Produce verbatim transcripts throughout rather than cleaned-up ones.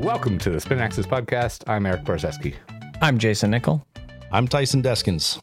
Welcome to the Spin Axis Podcast. I'm Eric Barzeski. I'm Jason Nickel. I'm Tyson Deskins.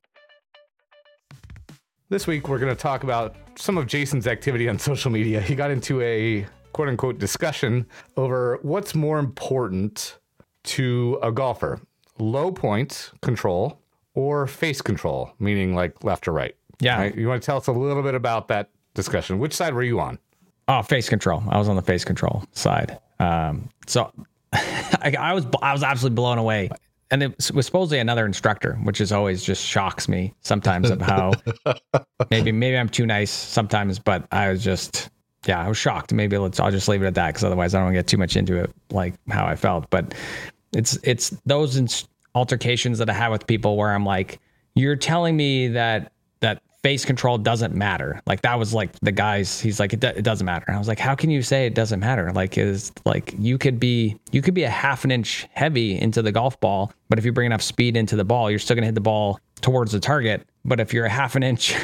This week, we're going to talk about some of Jason's activity on social media. He got into a quote-unquote discussion over what's more important to a golfer, low point control or face control, meaning like left or right. Yeah. Right? You want to tell us a little bit about that discussion? Which side were you on? Oh, face control. I was on the face control side. Um, so I, I was I was absolutely blown away. And it was supposedly another instructor, which is always just shocks me sometimes of how maybe maybe I'm too nice sometimes, but I was just, yeah, I was shocked. Maybe let's I'll just leave it at that because otherwise I don't want to get too much into it, like how I felt. But it's it's those ins- altercations that I have with people where I'm like, you're telling me that that face control doesn't matter. Like that was like the guys, he's like, it, do, it doesn't matter. And I was like, how can you say it doesn't matter? Like is like, you could be, you could be a half an inch heavy into the golf ball, but if you bring enough speed into the ball, you're still going to hit the ball towards the target. But if you're a half an inch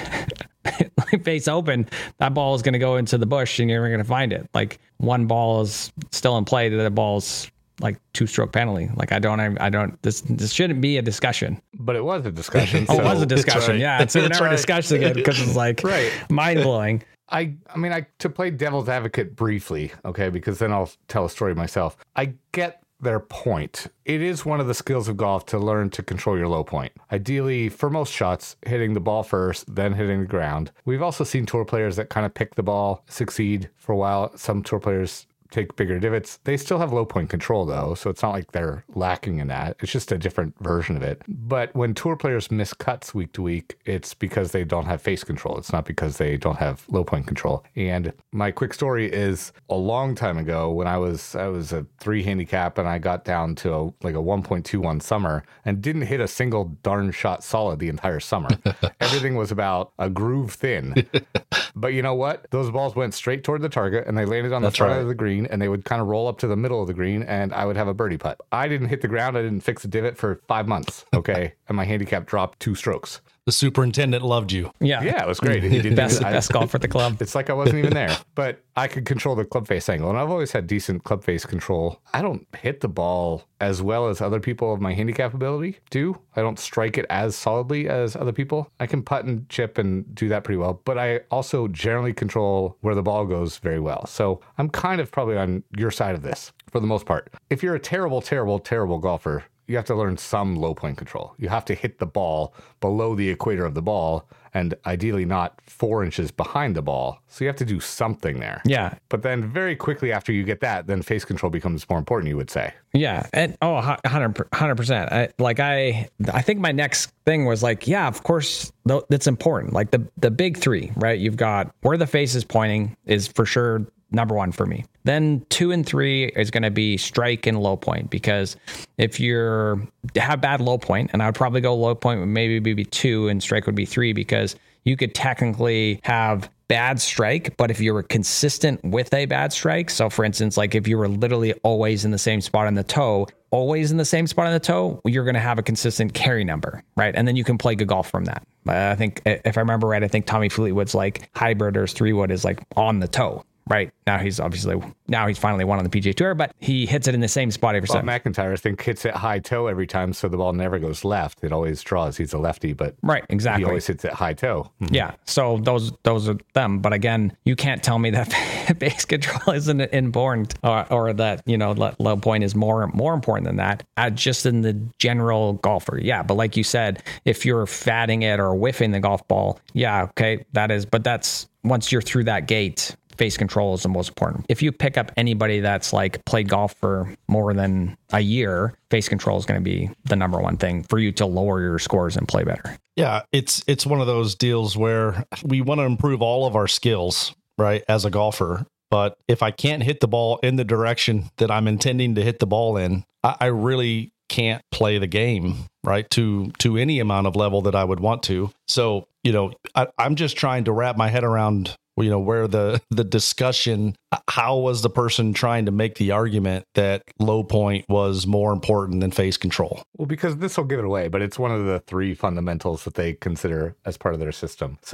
face open, that ball is going to go into the bush and you're never going to find it. Like one ball is still in play, the other ball's like two stroke penalty. Like I don't, I don't, this, this shouldn't be a discussion. But it was a discussion. Oh, so. it was a discussion. Right. Yeah. So we're never right. discussing it because it's like Right. mind blowing. I, I mean, I to play devil's advocate briefly, okay, because then I'll tell a story myself. I get their point. It is one of the skills of golf to learn to control your low point. Ideally, for most shots, hitting the ball first, then hitting the ground. We've also seen tour players that kind of pick the ball, succeed for a while. Some tour players take bigger divots. They still have low point control though, so it's not like they're lacking in that. It's just a different version of it. But when tour players miss cuts week to week, it's because they don't have face control. It's not because they don't have low point control. And my quick story is a long time ago when I was I was a three handicap and I got down to a, like a one point two one summer and didn't hit a single darn shot solid the entire summer. Everything was about a groove thin. But you know what? Those balls went straight toward the target and they landed on the That's front right. of the green and they would kind of roll up to the middle of the green and I would have a birdie putt. I didn't hit the ground. I didn't fix a divot for five months. Okay. And my handicap dropped two strokes. The superintendent loved you. Yeah. Yeah, it was great. He did Best, I- best golf at the club. It's like I wasn't even there, but I could control the club face angle. And I've always had decent club face control. I don't hit the ball as well as other people of my handicap ability do. I don't strike it as solidly as other people. I can putt and chip and do that pretty well, but I also generally control where the ball goes very well. So I'm kind of probably on your side of this for the most part. If you're a terrible, terrible, terrible golfer, you have to learn some low point control. You have to hit the ball below the equator of the ball and ideally not four inches behind the ball. So you have to do something there. Yeah. But then very quickly after you get that, then face control becomes more important, you would say. Yeah. And oh, one hundred percent. I, like I, I think my next thing was like, yeah, of course th- that's important. Like the, the big three, right? You've got where the face is pointing is for sure number one for me. Then two and three is going to be strike and low point, because if you're have bad low point, and I would probably go low point would maybe be two and strike would be three, because you could technically have bad strike, but if you were consistent with a bad strike, so for instance, like if you were literally always in the same spot on the toe, always in the same spot on the toe, you're going to have a consistent carry number, right? And then you can play good golf from that. I think if I remember right, I think Tommy Fleetwood's like hybrid or three wood is like on the toe. Right now, he's obviously now he's finally won on the P G A Tour, but he hits it in the same spot every Bob time. McIntyre, I think, hits it high toe every time, so the ball never goes left. It always draws. He's a lefty, but Right, exactly. he always hits it high toe. Mhm. Yeah, so those those are them. But again, you can't tell me that base control isn't important, or, or that you know low point is more more important than that. Uh, just in the general golfer, yeah. But like you said, if you're fatting it or whiffing the golf ball, yeah, okay, that is. But that's once you're through that gate. Face control is the most important. If you pick up anybody that's like played golf for more than a year, face control is going to be the number one thing for you to lower your scores and play better. Yeah, it's it's one of those deals where we want to improve all of our skills, right, as a golfer. But if I can't hit the ball in the direction that I'm intending to hit the ball in, I, I really can't play the game, right, to to any amount of level that I would want to. So, you know, I, I'm just trying to wrap my head around, you know, where the, the discussion, how was the person trying to make the argument that low point was more important than face control? Well, because this will give it away, but it's one of the three fundamentals that they consider as part of their system. So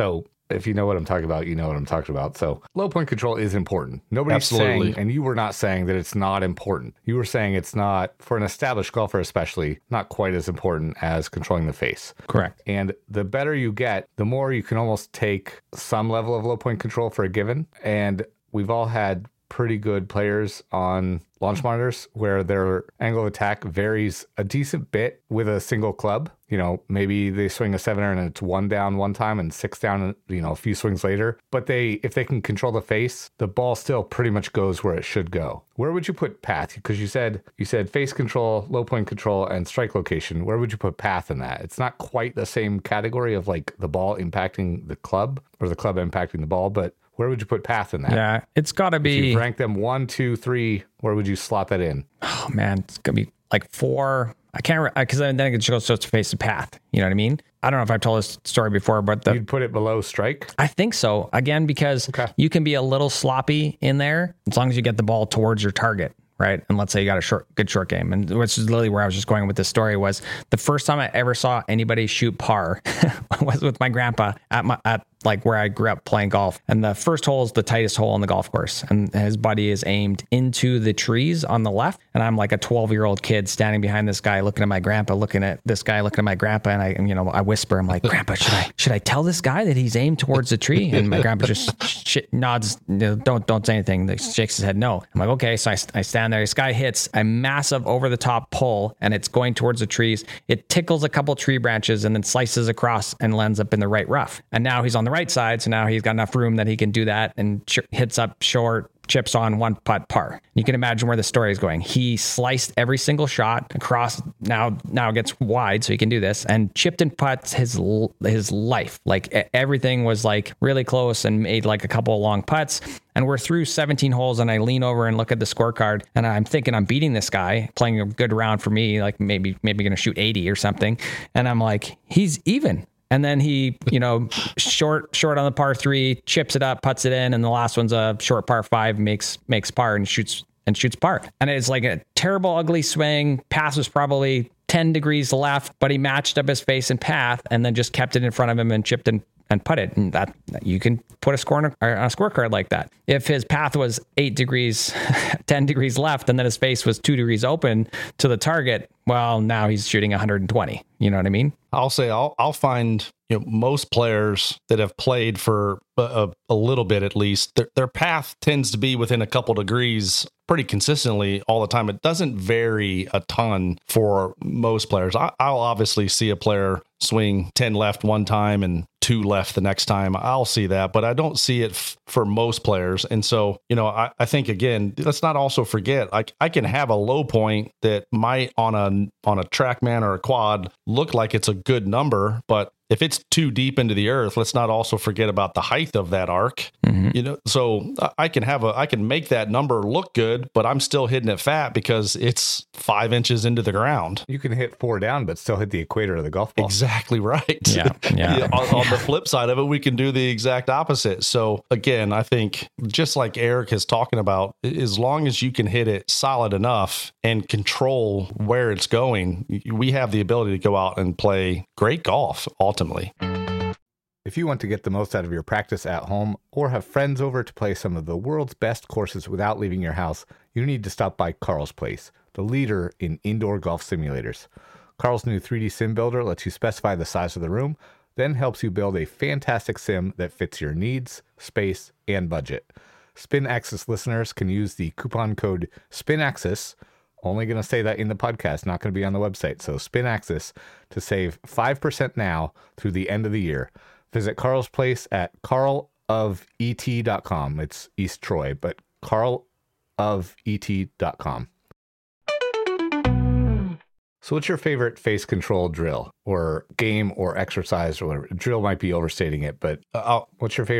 If you know what I'm talking about, you know what I'm talking about. So low point control is important. Nobody's Absolutely. saying, and you were not saying that it's not important. You were saying it's not, for an established golfer especially, not quite as important as controlling the face. Correct. And the better you get, the more you can almost take some level of low point control for a given. And we've all had pretty good players on launch monitors where their angle of attack varies a decent bit with a single club. You know, maybe they swing a seven iron and it's one down one time and six down, you know, a few swings later. But they, if they can control the face, the ball still pretty much goes where it should go. Where would you put path? Because you said you said face control, low point control, and strike location. Where would you put path in that? It's not quite the same category of like the ball impacting the club or the club impacting the ball, but where would you put path in that? Yeah, it's got to be. If you rank them one, two, three, where would you slot that in? Oh man, it's gonna be like four. I can't because then it just goes to face the path. You know what I mean? I don't know if I've told this story before, but the, You'd put it below strike? I think so. Again, because Okay. you can be a little sloppy in there as long as you get the ball towards your target. Right. And let's say you got a short, good short game. And which is literally where I was just going with this story was the first time I ever saw anybody shoot par was with my grandpa at my, at like where I grew up playing golf. And the first hole is the tightest hole on the golf course. And his buddy is aimed into the trees on the left. And I'm like a twelve year old kid standing behind this guy, looking at my grandpa, looking at this guy, looking at my grandpa. And I, and, you know, I whisper, I'm like, Grandpa, should I, should I tell this guy that he's aimed towards the tree? And my grandpa just sh- nods, you know, don't, don't say anything. He shakes his head. No. I'm like, okay. So I, I stand there. This guy hits a massive over the top pull and it's going towards the trees. It tickles a couple tree branches and then slices across and lands up in the right rough. And now he's on the right side. So now he's got enough room that he can do that and ch- hits up short, chips on, one putt par. You can imagine where the story is going. He sliced every single shot across. Now, now it gets wide, so he can do this, and chipped and putts his his life. Like everything was like really close, and made like a couple of long putts. And we're through seventeen holes, and I lean over and look at the scorecard, and I'm thinking I'm beating this guy, playing a good round for me, like maybe maybe going to shoot eighty or something. And I'm like, he's even. And then he, you know, short, short on the par three, chips it up, puts it in. And the last one's a short par five, makes, makes par and shoots and shoots par. And it's like a terrible, ugly swing. Pass was probably ten degrees left, but he matched up his face and path and then just kept it in front of him and chipped and, and putted. And that you can put a score on a, on a scorecard like that. If his path was eight degrees, ten degrees left, and then his face was two degrees open to the target, well, now he's shooting one hundred twenty. You know what I mean? I'll say I'll I'll find, you know, most players that have played for a, a little bit at least, their, their path tends to be within a couple degrees pretty consistently all the time. It doesn't vary a ton for most players. I, I'll obviously see a player swing ten left one time and two left the next time. I'll see that, but I don't see it f- for most players. And so, you know, I, I think, again, let's not also forget, like I can have a low point that might on a on a TrackMan or a quad look like it's a good number, but if it's too deep into the earth, let's not also forget about the height of that arc. Mm-hmm. You know, so I can have a, I can make that number look good, but I'm still hitting it fat because it's five inches into the ground. You can hit four down, but still hit the equator of the golf ball. Exactly right. Yeah. yeah. yeah on, on the flip side of it, we can do the exact opposite. So again, I think just like Eric is talking about, as long as you can hit it solid enough and control where it's going, we have the ability to go out and play great golf ultimately. If you want to get the most out of your practice at home or have friends over to play some of the world's best courses without leaving your house, you need to stop by Carl's Place, the leader in indoor golf simulators. Carl's new three D Sim Builder lets you specify the size of the room, then helps you build a fantastic sim that fits your needs, space, and budget. Spin Access listeners can use the coupon code SPINAXIS, only going to say that in the podcast, not going to be on the website, so SPINAXIS, to save five percent now through the end of the year. Visit Carl's Place at carl of e t dot com. It's East Troy, but carl of e t dot com. So what's your favorite face control drill or game or exercise or whatever? Drill might be overstating it, but Uh, what's your favorite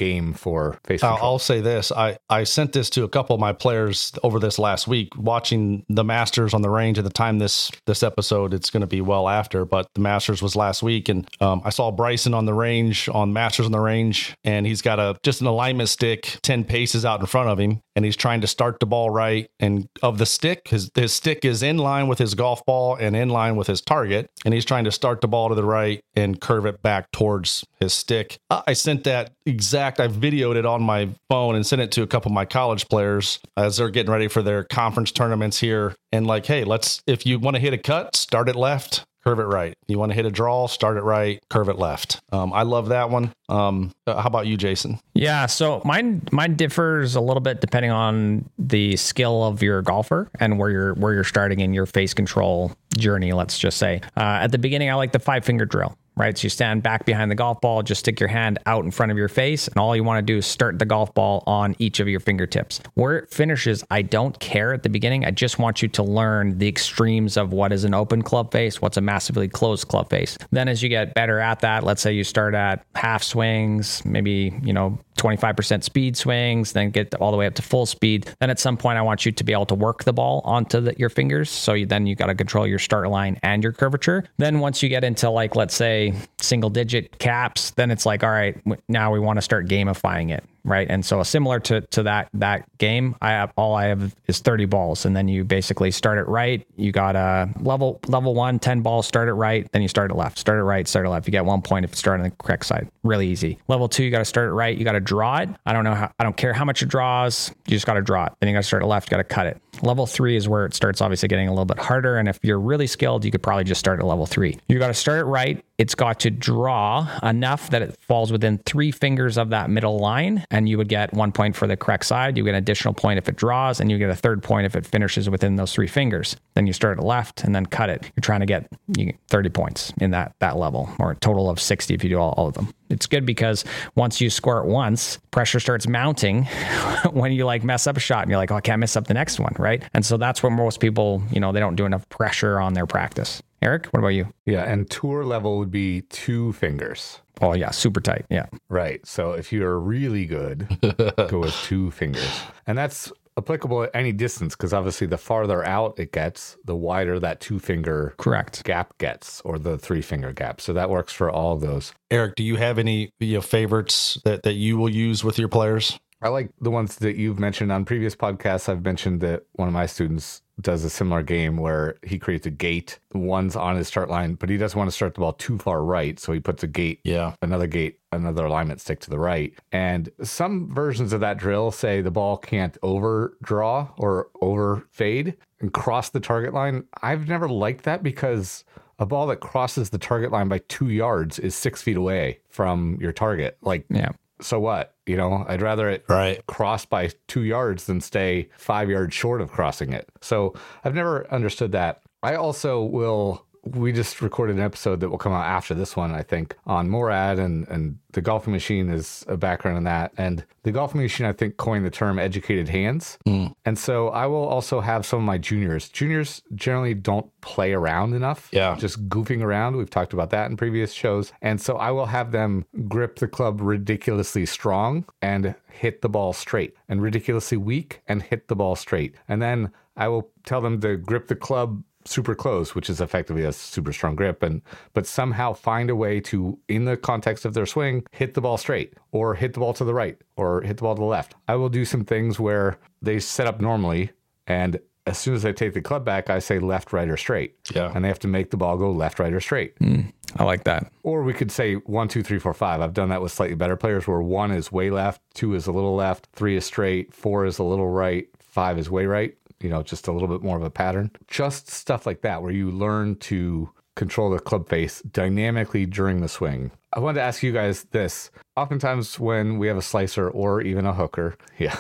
game for face I'll, control. I'll say this. I, I sent this to a couple of my players over this last week, watching the Masters on the range at the time this this episode, it's going to be well after, but the Masters was last week. And um, I saw Bryson on the range, on Masters on the range, and he's got a just an alignment stick ten paces out in front of him, and he's trying to start the ball right. And of the stick, his, his stick is in line with his golf ball and in line with his target, and he's trying to start the ball to the right and curve it back towards his stick. I sent that exact, I videoed it on my phone and sent it to a couple of my college players as they're getting ready for their conference tournaments here. And like, hey, let's, if you want to hit a cut, start it left, curve it right. You want to hit a draw, start it right, curve it left. Um, I love that one. Um, uh, how about you, Jason? Yeah, so mine mine differs a little bit depending on the skill of your golfer and where you're where you're starting in your face control journey. Let's just say uh, at the beginning, I like the five finger drill. Right, so you stand back behind the golf ball, just stick your hand out in front of your face, and all you want to do is start the golf ball on each of your fingertips. Where it finishes, I don't care at the beginning. I just want you to learn the extremes of what is an open club face, what's a massively closed club face. Then as you get better at that, let's say you start at half swings, maybe, you know, twenty-five percent speed swings, then get all the way up to full speed. Then at some point, I want you to be able to work the ball onto the, your fingers. So you, then you got to control your start line and your curvature. Then once you get into like, let's say single digit caps, then it's like, all right, now we want to start gamifying it. Right. And so similar to, to that, that game, I have, all I have is thirty balls. And then you basically start it right. You got a level, level one, ten balls, start it right. Then you start it left, start it right, start it left. You get one point if you start on the correct side. Really easy. Level two, you got to start it right. You got to draw it. I don't know how, I don't care how much it draws. You just got to draw it. Then you got to start it left, you got to cut it. Level three is where it starts obviously getting a little bit harder. And if you're really skilled, you could probably just start at level three. You got to start it right. It's got to draw enough that it falls within three fingers of that middle line. And you would get one point for the correct side. You get an additional point if it draws, and you get a third point if it finishes within those three fingers. Then you start at left and then cut it. You're trying to get you get thirty points in that, that level, or a total of sixty if you do all, all of them. It's good because once you score it once, pressure starts mounting when you like mess up a shot and you're like, oh, I can't mess up the next one, right? And so that's where most people, you know, they don't do enough pressure on their practice. Eric, what about you? Yeah, and tour level would be two fingers. Oh, yeah, super tight. Yeah. Right. So if you're really good, go with two fingers. And that's applicable at any distance, because obviously the farther out it gets, the wider that two finger Correct. gap gets, or the three finger gap. So that works for all of those. Eric, do you have any you know, favorites that, that you will use with your players? I like the ones that you've mentioned on previous podcasts. I've mentioned that one of my students does a similar game where he creates a gate. One's on his start line, but he doesn't want to start the ball too far right. So he puts a gate, yeah, another gate, another alignment stick to the right. And some versions of that drill say the ball can't overdraw or over fade and cross the target line. I've never liked that because a ball that crosses the target line by two yards is six feet away from your target. Like, yeah. So what? You know, I'd rather it right. cross by two yards than stay five yards short of crossing it. So I've never understood that. I also will, we just recorded an episode that will come out after this one, I think, on Morad, and, and the Golfing Machine is a background in that. And the Golfing Machine, I think, coined the term educated hands. Mm. And so I will also have some of my juniors. Juniors generally don't play around enough. Yeah. Just goofing around. We've talked about that in previous shows. And so I will have them grip the club ridiculously strong and hit the ball straight, and ridiculously weak and hit the ball straight. And then I will tell them to grip the club super close, which is effectively a super strong grip, and but somehow find a way to, in the context of their swing, hit the ball straight, or hit the ball to the right, or hit the ball to the left. I will do some things where they set up normally, and as soon as I take the club back, I say left, right, or straight. Yeah. And they have to make the ball go left, right, or straight. Mm, I like that. Or we could say one, two, three, four, five. I've done that with slightly better players where one is way left, two is a little left, three is straight, four is a little right, five is way right. You know, just a little bit more of a pattern. Just stuff like that where you learn to control the club face dynamically during the swing. I wanted to ask you guys this. Oftentimes when we have a slicer or even a hooker, yeah.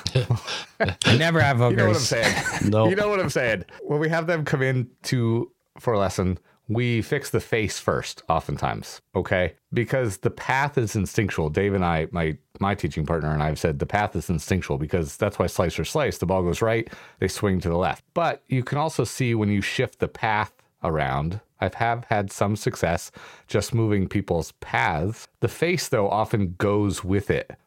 I never have hookers. You know what I'm saying? No. You know what I'm saying? When we have them come in to for a lesson, we fix the face first, oftentimes, okay? Because the path is instinctual. Dave and I, my my teaching partner and I have said the path is instinctual because that's why slicers slice. The ball goes right, they swing to the left. But you can also see when you shift the path around, I have had some success just moving people's paths. The face, though, often goes with it,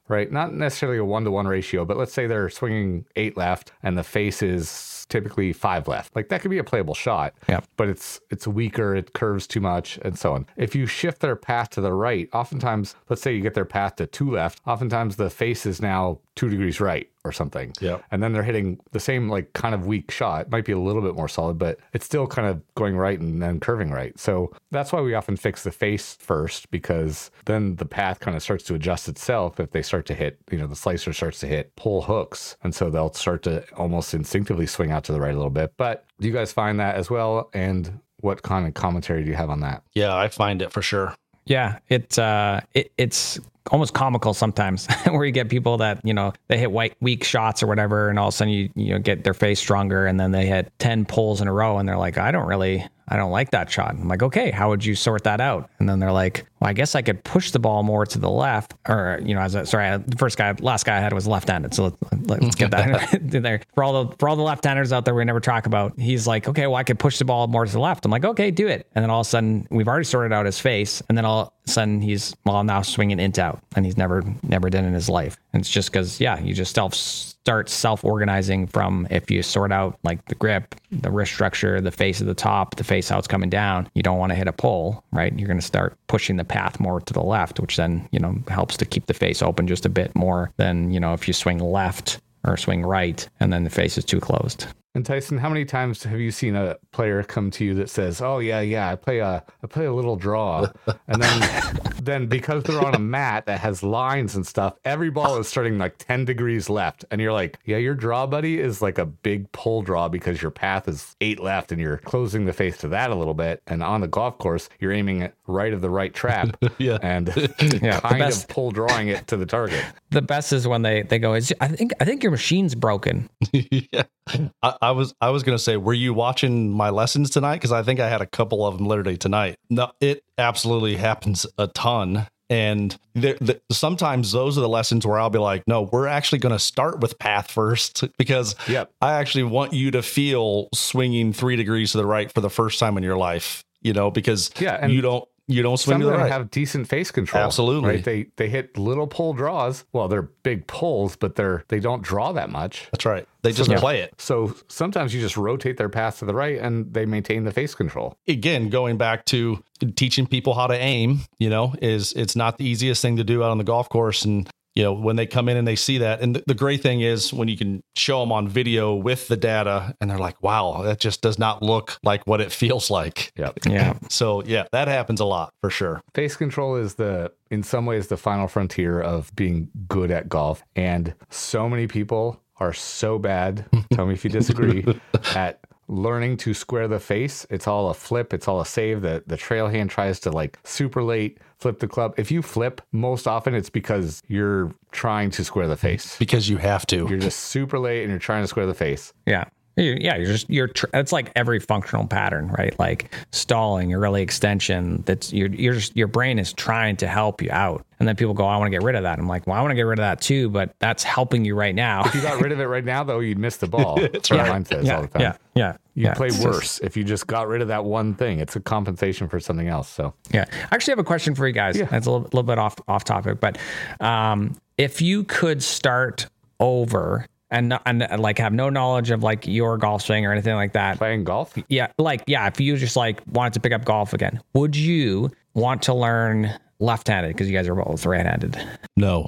right? Not necessarily a one-to-one ratio, but let's say they're swinging eight left and the face is typically five left. Like that could be a playable shot, Yeah. but it's it's weaker, it curves too much, and so on. If you shift their path to the right, oftentimes, let's say you get their path to two left, oftentimes the face is now two degrees right or something. Yeah. And then they're hitting the same like kind of weak shot. It might be a little bit more solid, but it's still kind of going right and then curving right. So that's why we often fix the face first, because then the path kind of starts to adjust itself if they start to hit, you know, the slicer starts to hit pull hooks. And so they'll start to almost instinctively swing out to the right a little bit. But do you guys find that as well? And what kind of commentary do you have on that? Yeah, I find it for sure. Yeah, it, uh, it it's almost comical sometimes where you get people that, you know, they hit white, weak shots or whatever, and all of a sudden you, you know, get their face stronger, and then they hit ten pulls in a row and they're like, I don't really, I don't like that shot. I'm like, okay, how would you sort that out? And then they're like, well, I guess I could push the ball more to the left, or, you know, as a, sorry, the first guy, last guy I had was left-handed. So let's, let's get that in there. For all the, for all the left-handers out there we never talk about, he's like, okay, well, I could push the ball more to the left. I'm like, okay, do it. And then all of a sudden we've already sorted out his face. And then all of a sudden he's, well, I'm now swinging int out, and he's never, never done in his life. And it's just because, yeah, you just self start self-organizing from, if you sort out like the grip, the wrist structure, the face of the top, the face how it's coming down, you don't want to hit a pull, right? You're going to start pushing the path more to the left, which then, you know, helps to keep the face open just a bit more than, you know, if you swing left or swing right and then the face is too closed. And Tyson, how many times have you seen a player come to you that says, "Oh yeah, yeah, I play a, I play a little draw," and then, then because they're on a mat that has lines and stuff, every ball is starting like ten degrees left, and you're like, "Yeah, your draw, buddy, is like a big pull draw because your path is eight left, and you're closing the face to that a little bit." And on the golf course, you're aiming it right of the right trap, Yeah. and Yeah, kind the of best- pull drawing it to the target. The best is when they, they go, is, I think, I think your machine's broken. Yeah. I, I was I was gonna say, were you watching my lessons tonight? Because I think I had a couple of them literally tonight. No, it absolutely happens a ton. And there, the, sometimes those are the lessons where I'll be like, no, we're actually going to start with path first, because Yep. I actually want you to feel swinging three degrees to the right for the first time in your life, you know, because Yeah, and you don't you don't swing Some to of the them right. have decent face control. Absolutely. Right? They they hit little pull draws. Well, they're big pulls, but they're they don't draw that much. That's right. They just So- play it. So sometimes you just rotate their path to the right and they maintain the face control. Again, going back to teaching people how to aim, you know, is it's not the easiest thing to do out on the golf course. And, you know, when they come in and they see that, and the, the great thing is when you can show them on video with the data and they're like, wow, that just does not look like what it feels like. Yep. Yeah. So yeah, that happens a lot for sure. Face control is the, in some ways, the final frontier of being good at golf. And so many people are so bad, tell me if you disagree, at learning to square the face. It's all a flip. It's all a save. The, the trail hand tries to like super late flip the club. If you flip, most often it's because you're trying to square the face. Because you have to. You're just super late and you're trying to square the face. Yeah. You- Yeah, you're just you're. Tr- it's like every functional pattern, right? Like stalling, early extension. That's your you're just your brain is trying to help you out, and then people go, "I want to get rid of that." I'm like, "Well, I want to get rid of that too, but that's helping you right now." If you got rid of it right now, though, you'd miss the ball. That's right. Mine says yeah, all the time. yeah, yeah. You'd yeah. play It's just- worse if you just got rid of that one thing. It's a compensation for something else. So Yeah, I actually have a question for you guys. Yeah. It's a little, little bit off off topic, but um, if you could start over and not- and uh, like have no knowledge of like your golf swing or anything like that, playing golf, yeah, like yeah, if you just like wanted to pick up golf again, would you want to learn left-handed because you guys are both right-handed? No.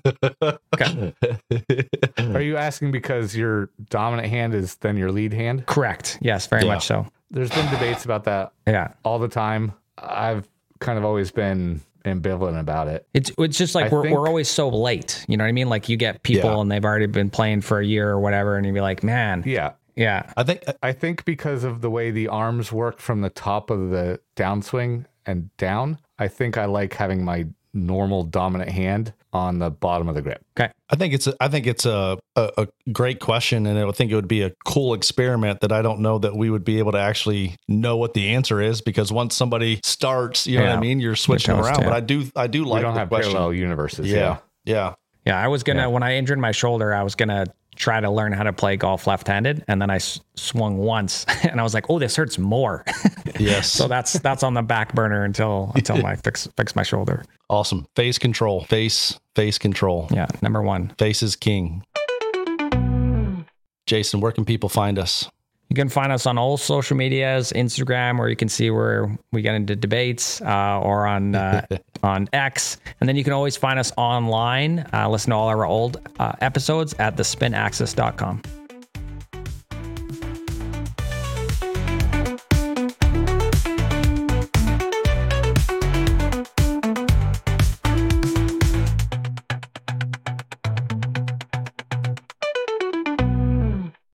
Okay, are you asking because your dominant hand is then your lead hand? correct. Yes, very Yeah. much so. There's been debates about that Yeah, all the time. I've kind of always been ambivalent about it. it's it's just like I we're think- we're always so late. You know what I mean? Like you get people Yeah. and they've already been playing for a year or whatever, and you'd be like, man, Yeah. yeah, I think I think because of the way the arms work from the top of the downswing and down, I think I like having my normal dominant hand on the bottom of the grip. okay. I think it's a, I think it's a, a, a great question, and I think it would be a cool experiment that I don't know that we would be able to actually know what the answer is, because once somebody starts, you know what Yeah. I mean, you're switching Which I was around. too. But I do I do We like don't the have question. parallel universes. Yeah, Yeah. yeah, Yeah, I was gonna Yeah. when I injured my shoulder, I was gonna try to learn how to play golf left-handed, and then I s- swung once, and I was like, "Oh, this hurts more." Yes. So that's that's on the back burner until until I fix fix my shoulder. Awesome. Face control. Face face control. Yeah, number one. Face is king. Jason, where can people find us? You can find us on all social medias, Instagram, where you can see where we get into debates, uh, or on uh, on X. And then you can always find us online. Uh, listen to all our old uh, episodes at the spin axis dot com.